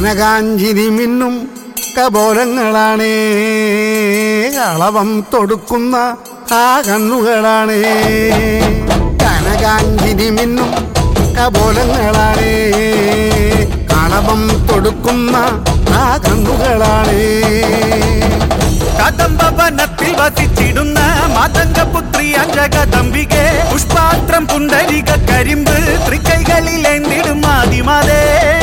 കനകാഞ്ചിരി മിന്നും കപോലങ്ങളാണേ, കളവം തൊടുക്കുന്ന ആ കണ്ണുകളാണേ. കനകാഞ്ചിരി മിന്നും കപോലങ്ങളാണേ, കളവം തൊടുക്കുന്ന ആ കണ്ണുകളാണേ. കദംബവനത്തിൽ വസിച്ചിടുന്ന മാതംഗപുത്രി അഞ്ജകദംബികെ, പുഷ്പാത്രം പുണ്ടരിക കരിമ്പ് തൃക്കൈകളിലേന്തിടും ആദിമാതേ.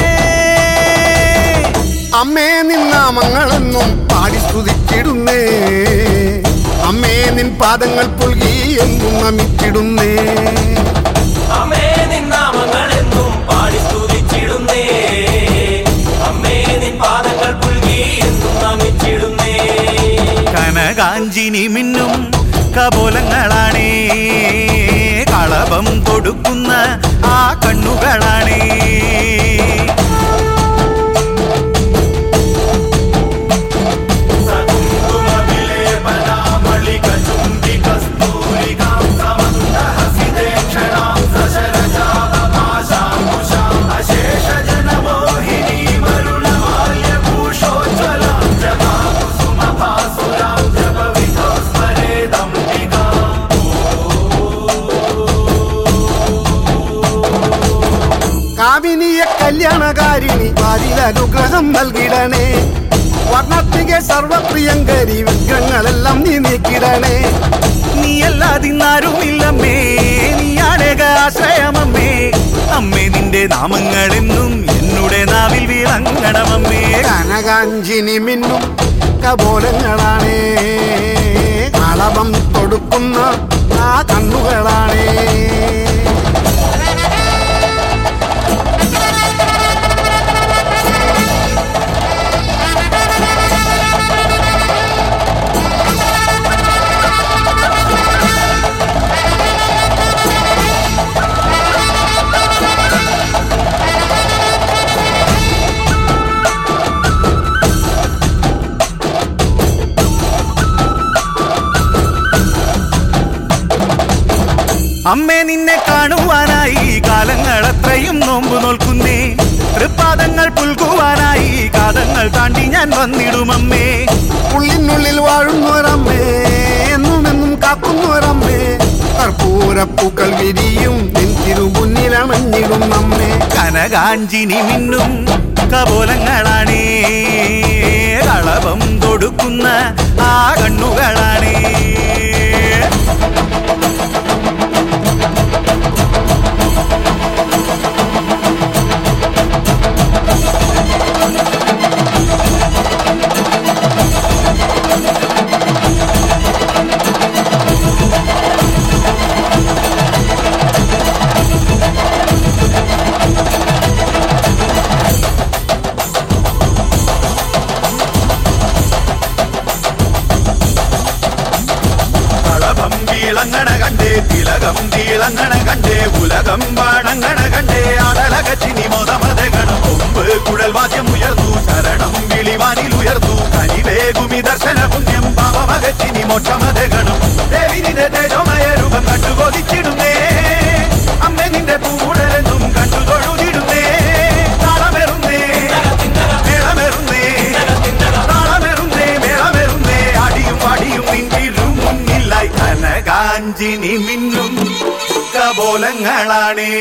അമ്മേ നിന്നാമങ്ങളെന്നും പാടി സ്തുതിച്ചിടുന്നേ, അമ്മേ നിൻ പാദങ്ങൾ പുൽകി എന്നും നമിച്ചിടുന്നേ. അമ്മേ നിന്നാമങ്ങളെന്നും പാടി സ്തുതിച്ചിടുന്നേ, അമ്മേ നിൻ പാദങ്ങൾ പുൽകി എന്നും നമിച്ചിടുന്നേ. കനകാഞ്ചിനി മിന്നും കപോലങ്ങളാണേ, കളഭം കൊടുക്കുന്ന ആ കണ്ണുകളാണേ. കാമിനിയെ കല്യാണകാരിണി വാരിലനുഗ്രഹം നൽകിടണേ, വർണ്ണത്തികെ സർവപ്രിയങ്കരി വിഗ്രഹങ്ങളെല്ലാം നീ നീക്കിടണേ. നീയല്ലാതിന്നാരുമില്ലമ്മേ, നീയാണേക ആശ്രയമമ്മേ. അമ്മേ നിന്റെ നാമങ്ങളെന്നും എന്നുടെ നാവിൽ വിളങ്ങണമമ്മേ. കനകാഞ്ചിനി മിന്നും കപോലങ്ങളാണേ, കളവം തൊടുക്കുന്ന ആ കണ്ണുകളാണേ. അമ്മേ നിന്നെ കാണുവാനായി കാലങ്ങൾ അത്രയും നോമ്പ് നോൽക്കുന്നേ, തൃപ്പാദങ്ങൾ പുൽകുവാനായി കാതങ്ങൾ താണ്ടി ഞാൻ വന്നിടുമമ്മേ. ഉള്ളിനുള്ളിൽ വാഴുന്നവരമ്മേ, എന്നുമെന്നും കാക്കുന്നവരമ്മേ, കർപ്പൂരപ്പൂക്കൾ വിരിയും നിൻ തിരുമുന്നിലണഞ്ഞിടും നമ്മേ. കനകാഞ്ചിനി മിന്നും കപോലങ്ങളാണേ, കളഭം കൊടുക്കുന്ന ആ കണ്ണുകളാണേ. ളങ്ങണ കണ്ടേ തിലകം തീളങ്ങണ കണ്ടേ, ഉലകം വാണങ്ങണ കണ്ടേ, അടലകച്ചിനി മോദമതകണം കൊമ്പ് കുഴൽ വാദ്യം ഉയർന്നു, ശരണം വിളിവാനിൽ ഉയർന്നു, കനിവേഗുമി ദർശന പുണ്യം പാപമകച്ചിനി മോക്ഷമതകണം. ദേവി നിന്റെ തേജോമയ രൂപം കണ്ടു കൊതിച്ചിടുന്നേ, അമ്മ നിന്റെ പൂടലെന്നും കണ്ടു തൊഴുതിടുന്നേ. താളമെറുന്നേ മേളമെറുന്നേ, താളമെറുന്നേ മേളമെറുന്നേ, അടിയും പാടിയും നിന്നിലും മുന്നിലായി കനകാഞ്ചിനി മിന്നും കപോലങ്ങളാണേ,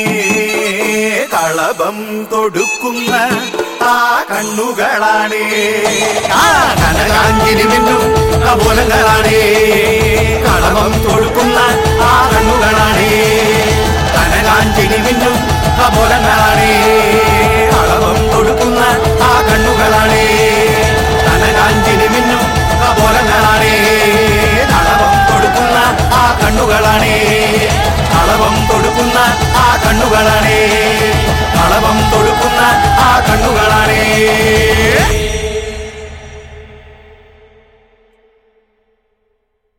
കളഭം തൊടുക്കുന്ന ആ കണ്ണുകളാണേ. കനകാഞ്ചിനി മിന്നും കപോലങ്ങളാണേ, കളഭം തൊടുക്കുന്ന ആ കണ്ണുകളാണേ. കനകാഞ്ചിനി മിന്നും കപോലങ്ങളാണേ, കളഭം തൊടുക്കുന്ന ആ കണ്ണുകളാണേ.